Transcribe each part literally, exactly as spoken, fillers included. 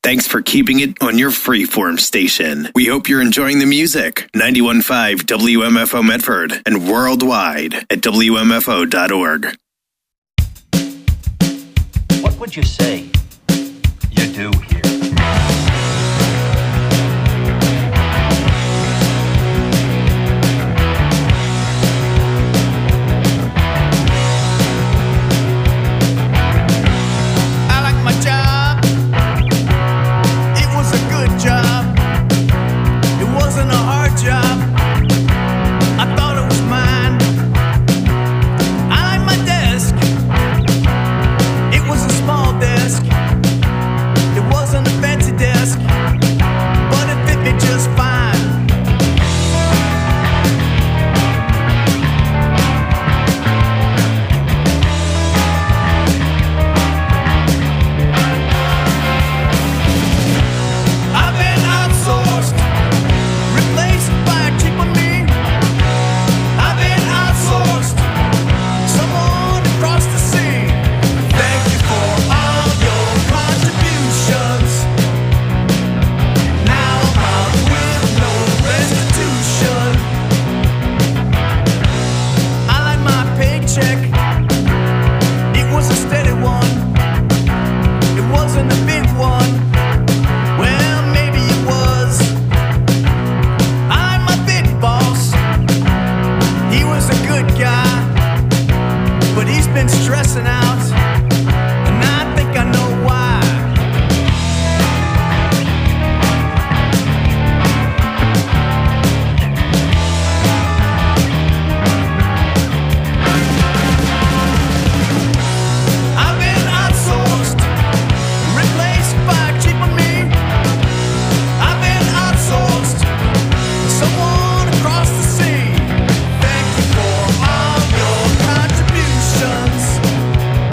Thanks for keeping it on your freeform station. We hope you're enjoying the music. ninety-one point five W M F O Medford and worldwide at W M F O dot org. What would you say you do here? Thank you for all your contributions.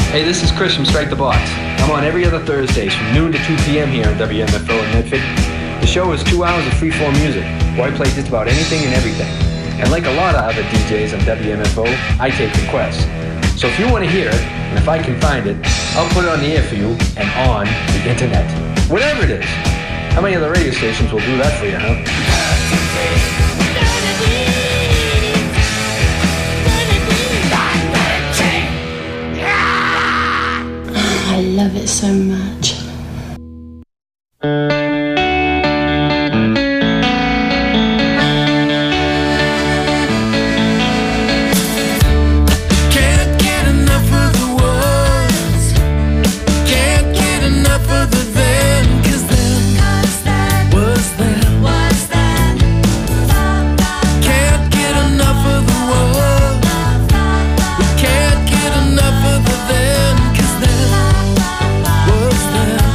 Hey, this is Chris from Strike the Box. I'm on every other Thursdays from noon to two p.m. here on W M F O in Medford. The show is two hours of free-form music, where I play just about anything and everything. And like a lot of other D Js on W M F O, I take requests. So if you want to hear it, and if I can find it, I'll put it on the air for you and on the internet. Whatever it is. How many other radio stations will do that for you, huh? I love it so much. Can't get enough of the then, 'cause then was then.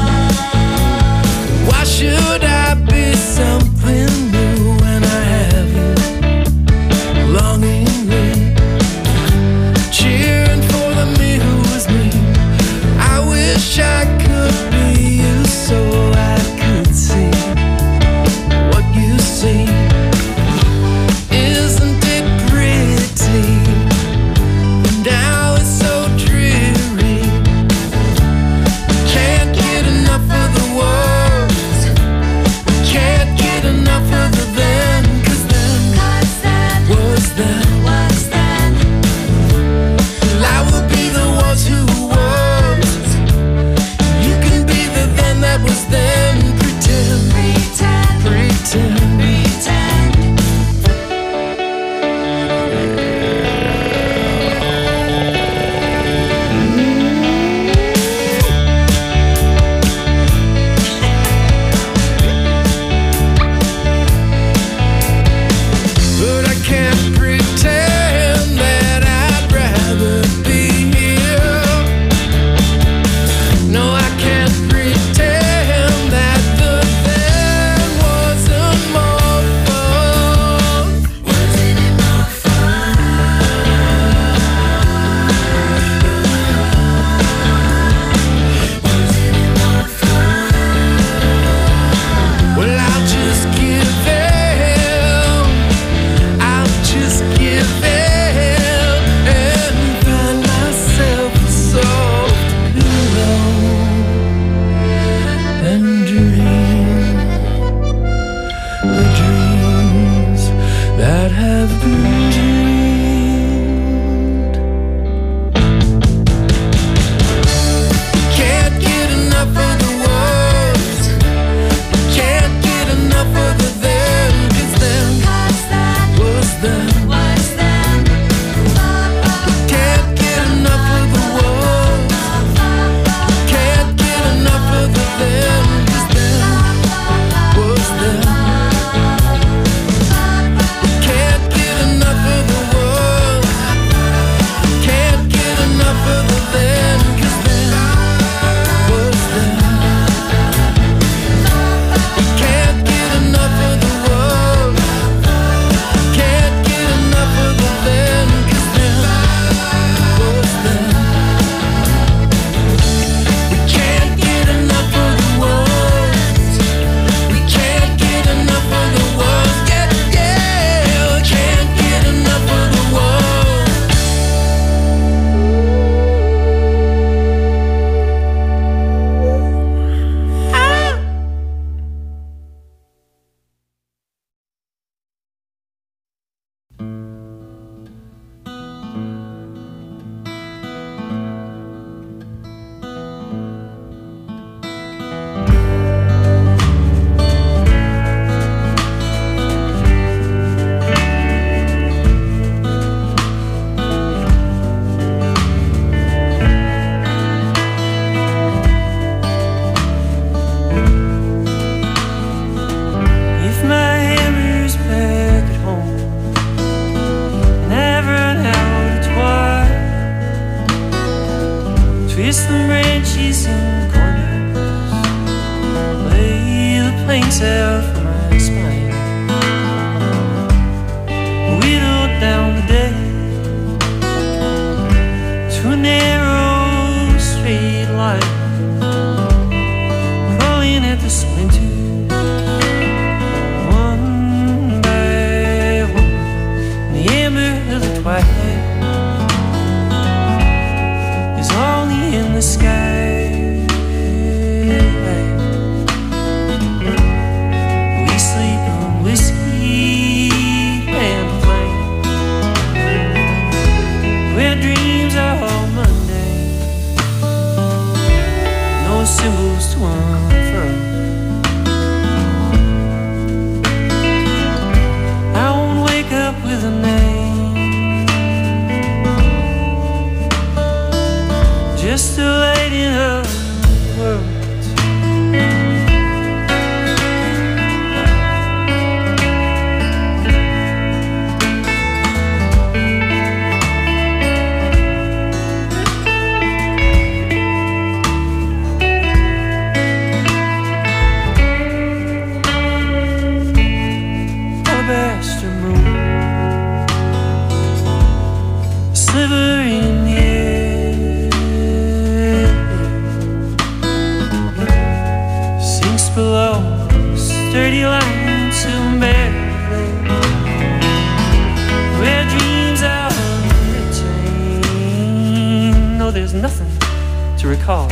call.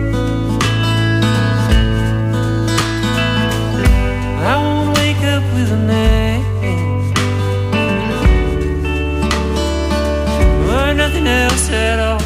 I won't wake up with a name or nothing else at all.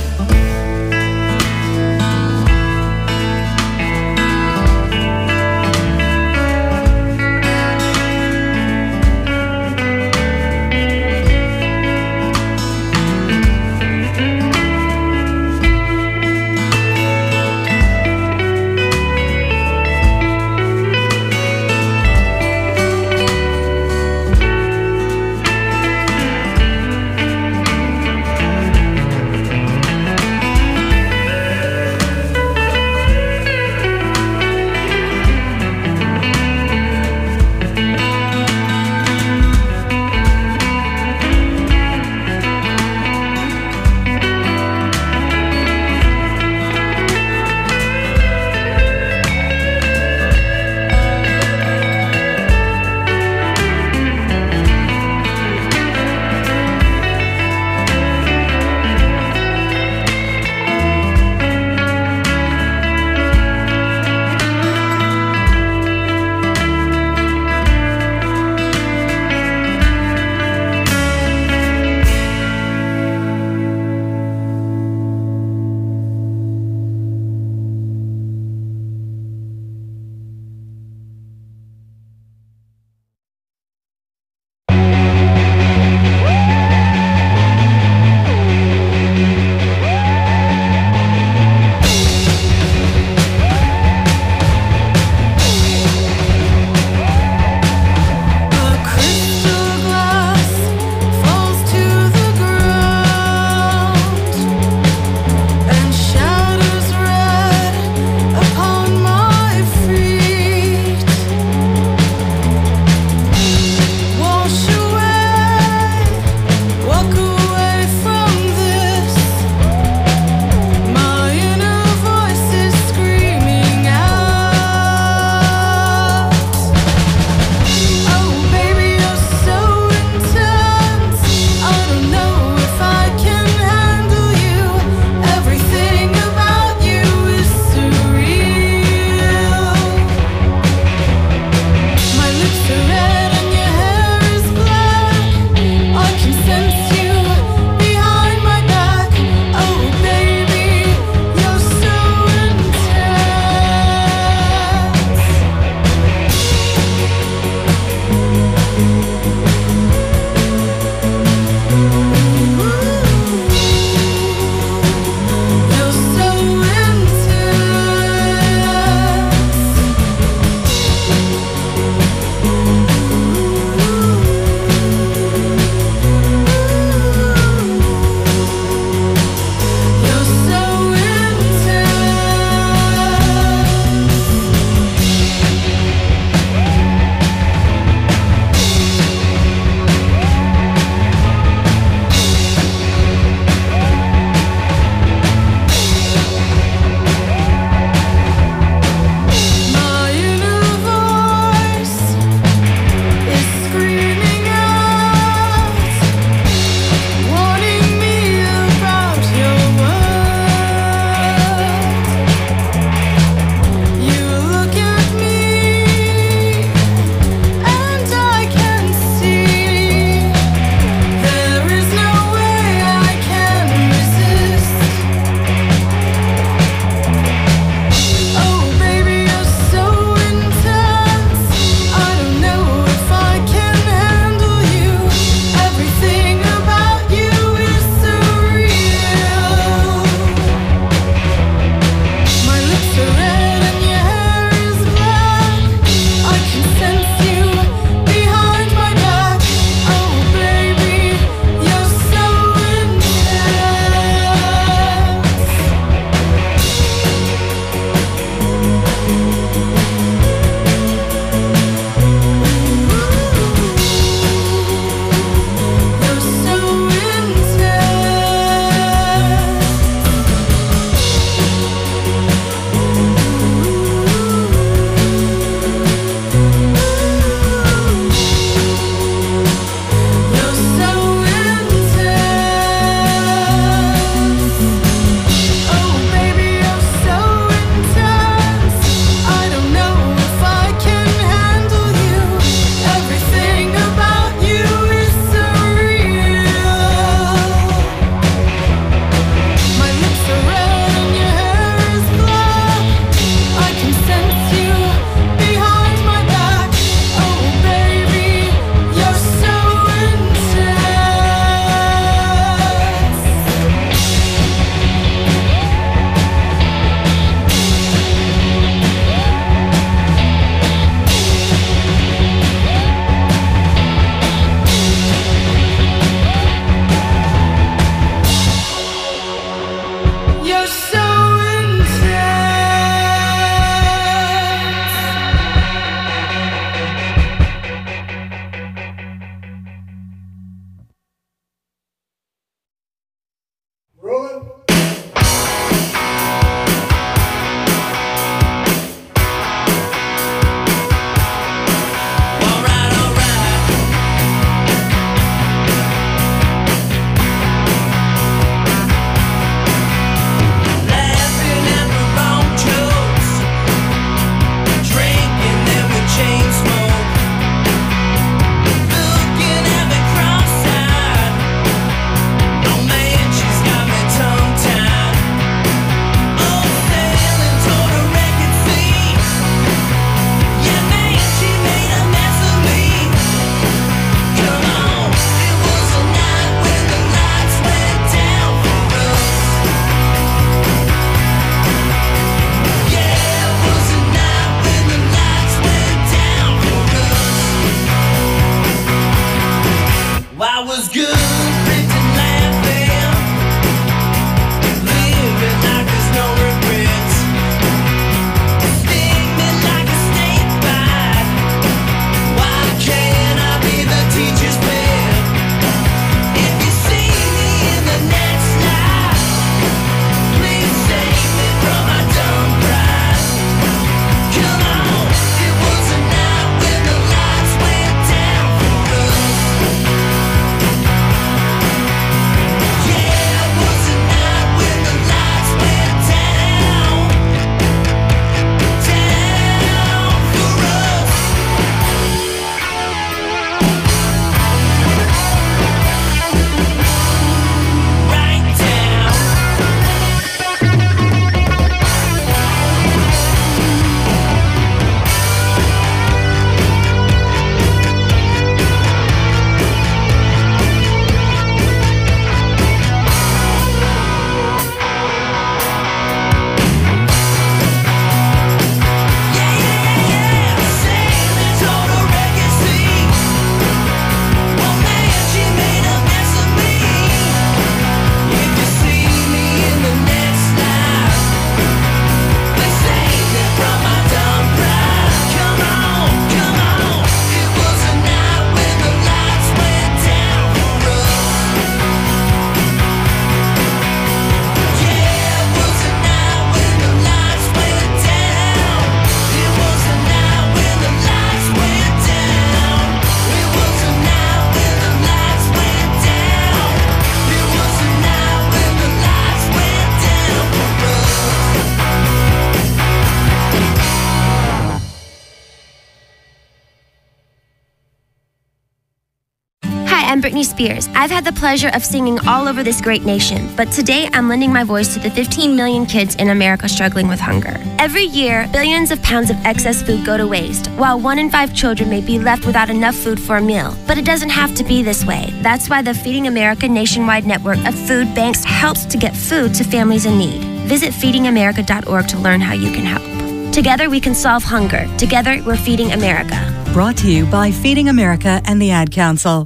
am Britney Spears. I've had the pleasure of singing all over this great nation, but today I'm lending my voice to the fifteen million kids in America struggling with hunger. Every year, billions of pounds of excess food go to waste, while one in five children may be left without enough food for a meal. But it doesn't have to be this way. That's why the Feeding America nationwide network of food banks helps to get food to families in need. Visit feeding america dot org to learn how you can help. Together we can solve hunger. Together we're Feeding America. Brought to you by Feeding America and the Ad Council.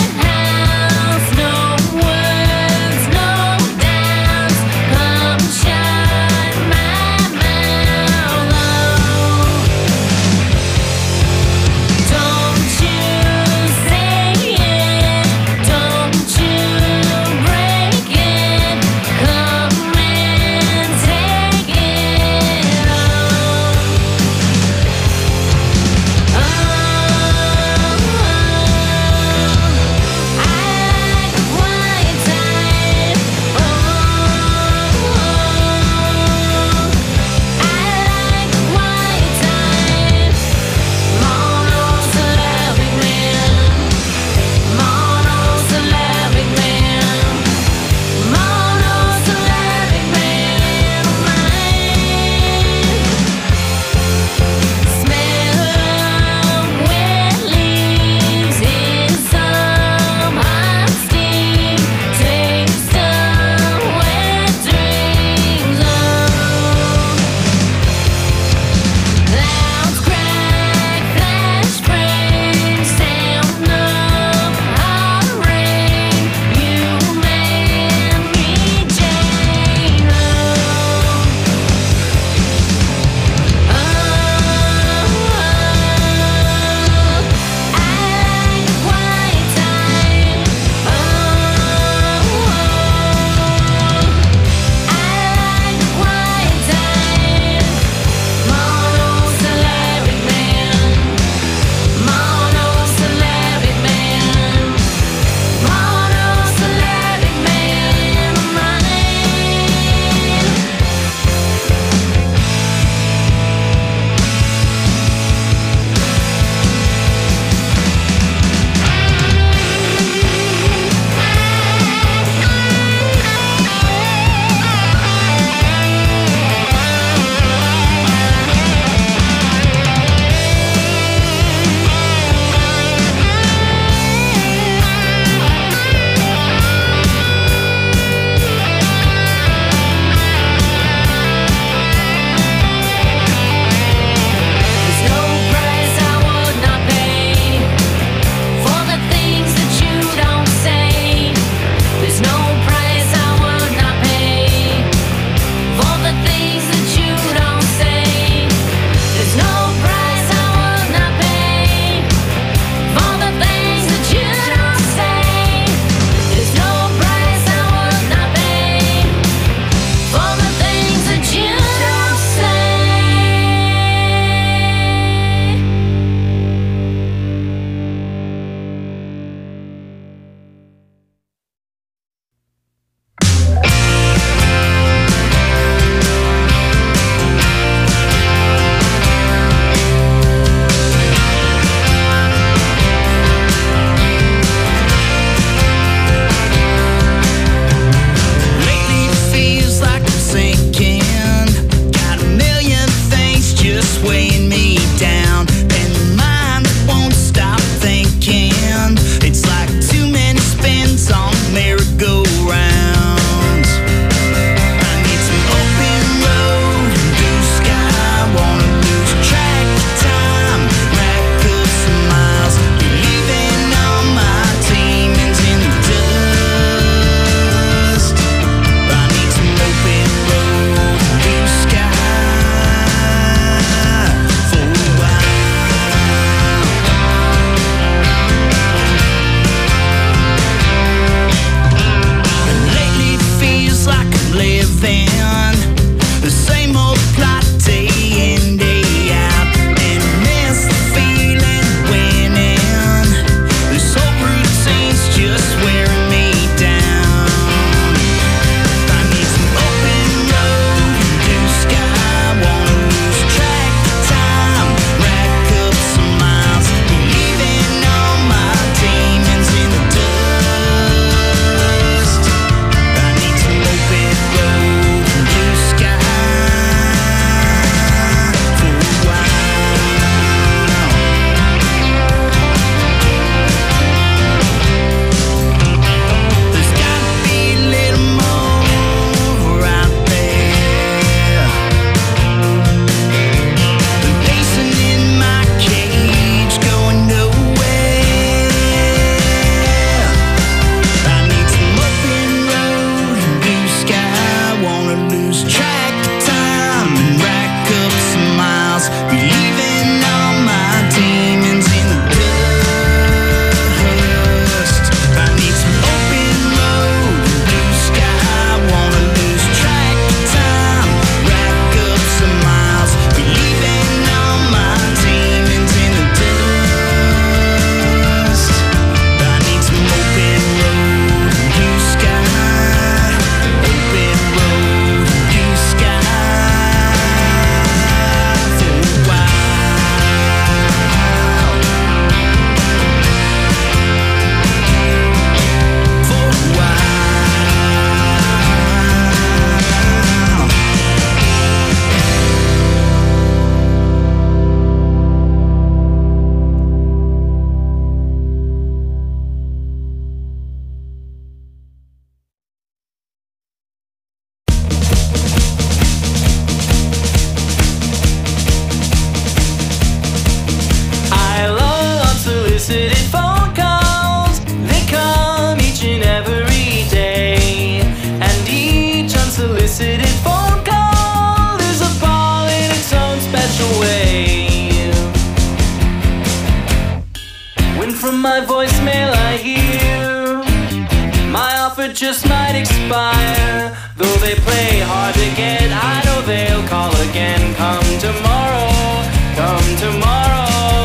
Share unsolicited phone call is a ball in its own special way. When from my voicemail I hear my offer just might expire, though they play hard to get, I know they'll call again. Come tomorrow, come tomorrow.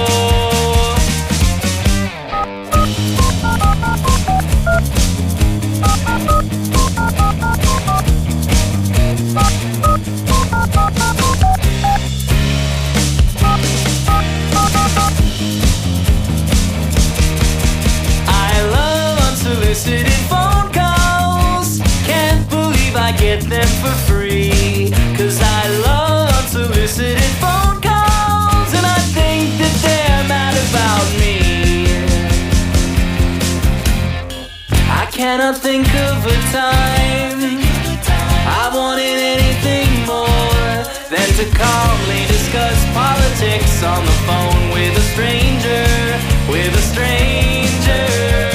Unsolicited phone calls, can't believe I get them for free. Cause I love unsolicited phone calls, and I think that they're mad about me. I cannot think of a time I wanted anything more than to calmly discuss politics on the phone with a stranger, with a stranger.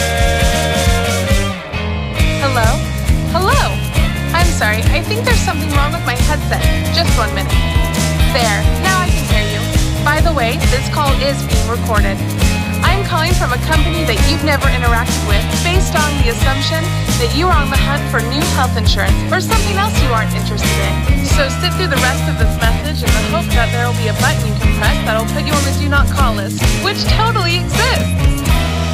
Hello? Hello? I'm sorry, I think there's something wrong with my headset. Just one minute. There, now I can hear you. By the way, this call is being recorded. I'm calling from a company that you've never interacted with based on the assumption that you are on the hunt for new health insurance or something else you aren't interested in. So sit through the rest of this message in the hope that there will be a button you can press that'll put you on the do not call list, which totally exists.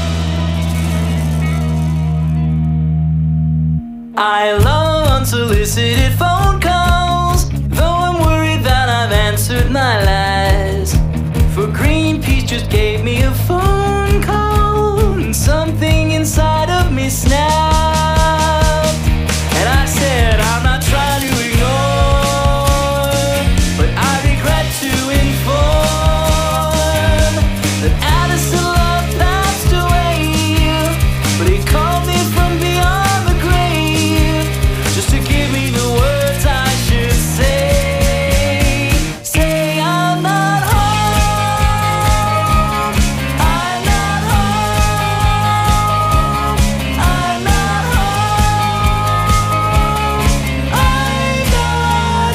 I love unsolicited phone calls, though I'm worried that I've answered my lies. For Greenpeace just gave me a phone call, and something inside of me snapped. And I said, I'm not trying to ignore, but I regret to inform that Addison Love passed away. But he called me from beyond just to give me the words I should say. Say I'm not home, I'm not home, I'm not home, I'm not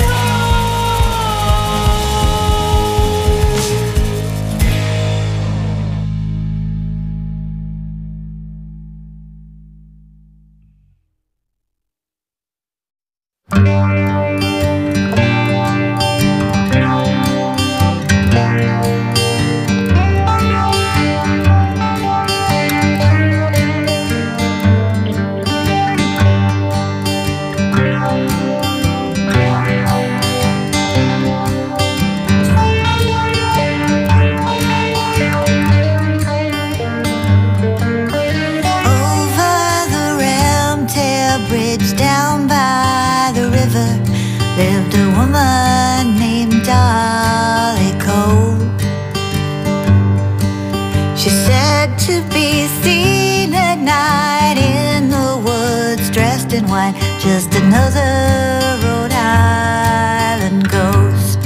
just another Rhode Island ghost.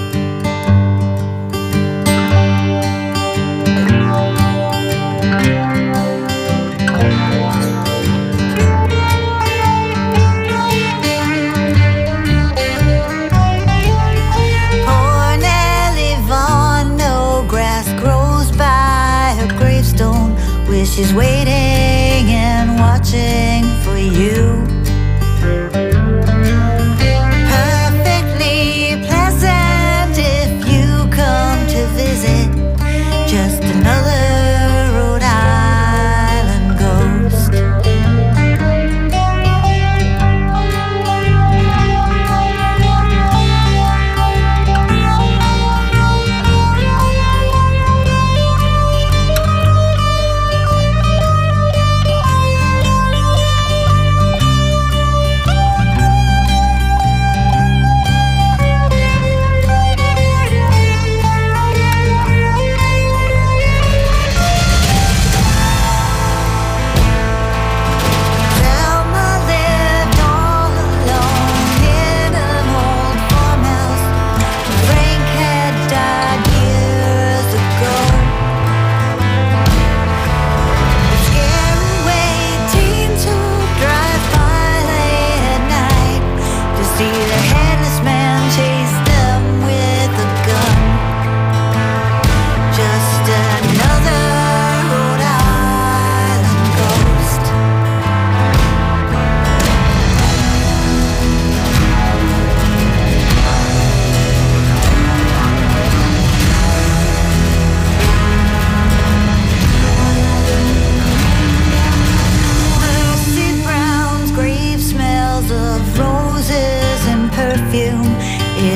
Poor Nellie Vaughan, no grass grows by her gravestone, where she's waiting and watching for you. Perfectly pleasant if you come to visit, just another Rhode Island ghost.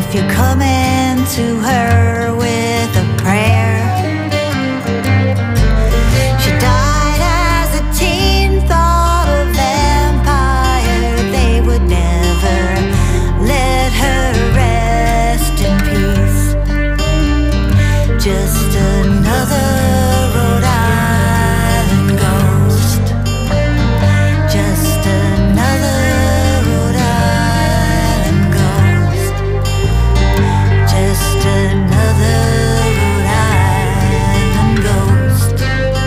if you're coming to her with a prayer. She died as a teen, thought a vampire. They would never let her rest in peace. Just another Rhode Island ghost. Just another Rhode Island ghost. Just another Rhode Island ghost.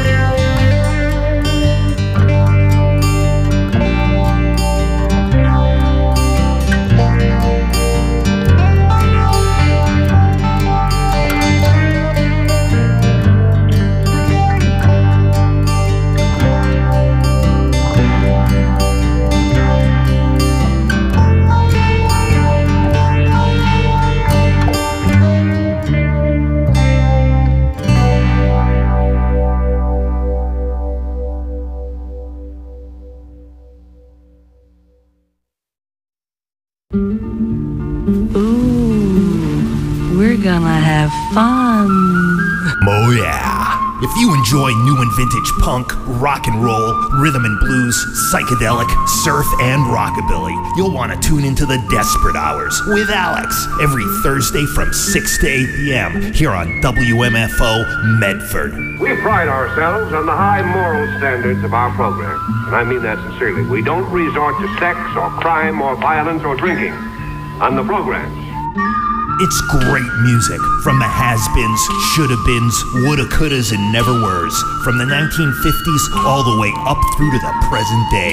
Ooh, we're gonna have fun. Oh yeah. If you enjoy new and vintage punk, rock and roll, rhythm and blues, psychedelic, surf, and rockabilly, you'll want to tune into the Desperate Hours with Alex every Thursday from six to eight p.m. here on W M F O Medford. We pride ourselves on the high moral standards of our program, and I mean that sincerely. We don't resort to sex or crime or violence or drinking on the programs. It's great music from the has-beens, shoulda-beens, woulda-couldas, and never-weres, from the nineteen fifties all the way up through to the present day.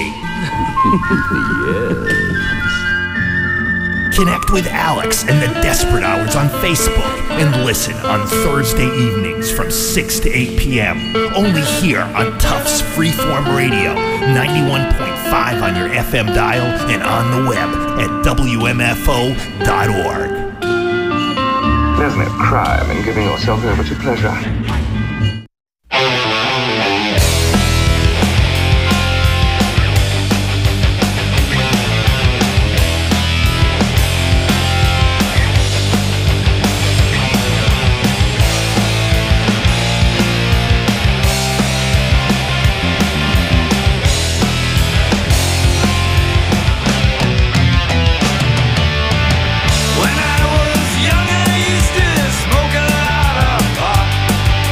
Yes. Connect with Alex and the Desperate Hours on Facebook and listen on Thursday evenings from six to eight p.m. only here on Tufts Freeform Radio, ninety-one point five on your F M dial and on the web at W M F O dot org. There's no crime in giving yourself over to pleasure. When I was young, I used to smoke a lot of pot.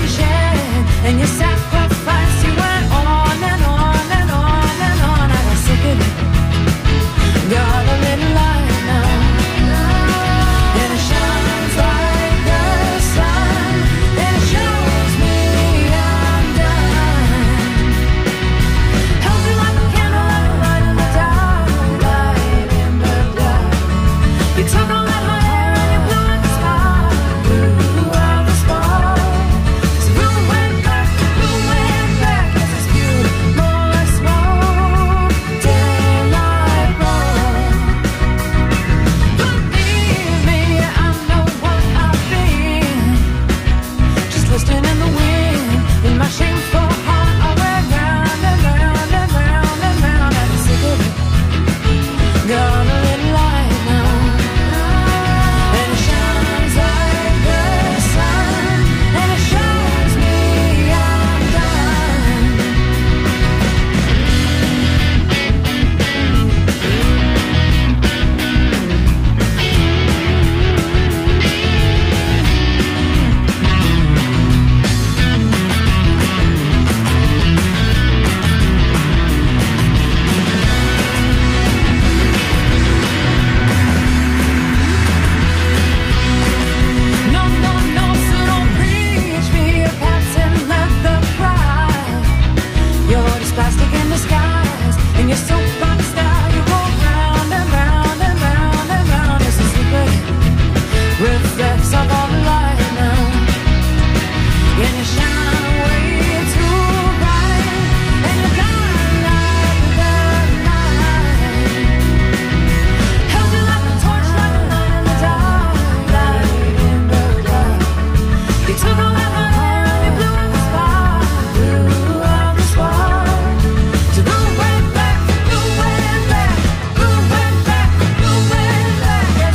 And your sacrifice, you went on and on and on and on. I got sick of it. Got a little light now, and it shines like the sun, and it shows me I'm done. Held you like a candle, like a light in the dark, light in the dark. You took all that my hair and you blew out the spark, blew out the spark.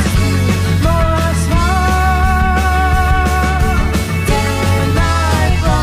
Right.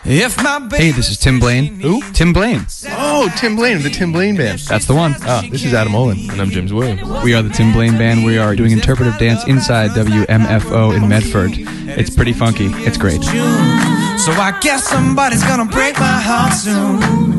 If my baby Hey, this is Tim Blaine. Who? Tim Blaine. Oh, Tim Blaine of the Tim Blaine Band. That's the one. Ah, this is Adam Olin. And I'm James Williams. We are the Tim Blaine Band. We are doing interpretive dance inside W M F O in Medford. It's pretty funky. It's great. So I guess somebody's gonna break my heart soon.